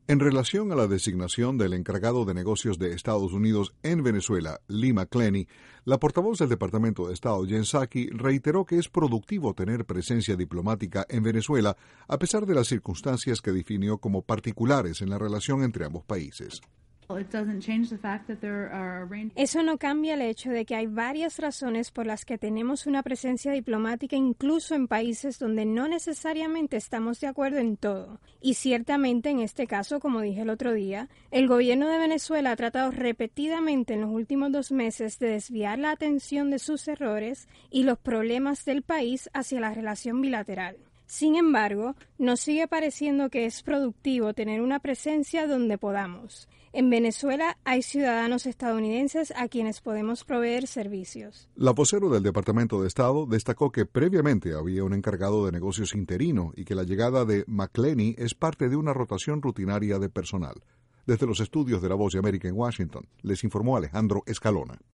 En relación a la designación del encargado de negocios de Estados Unidos en Venezuela, Lee McClenny, la portavoz del Departamento de Estado, Jen Psaki, reiteró que es productivo tener presencia diplomática en Venezuela a pesar de las circunstancias que definió como particulares en la relación entre ambos países. Eso no cambia el hecho de que hay varias razones por las que tenemos una presencia diplomática incluso en países donde no necesariamente estamos de acuerdo en todo. Y ciertamente en este caso, como dije el otro día, el gobierno de Venezuela ha tratado repetidamente en los últimos 2 meses de desviar la atención de sus errores y los problemas del país hacia la relación bilateral. Sin embargo, nos sigue pareciendo que es productivo tener una presencia donde podamos. En Venezuela hay ciudadanos estadounidenses a quienes podemos proveer servicios. La vocero del Departamento de Estado destacó que previamente había un encargado de negocios interino y que la llegada de McClenny es parte de una rotación rutinaria de personal. Desde los estudios de La Voz de América en Washington, les informó Alejandro Escalona.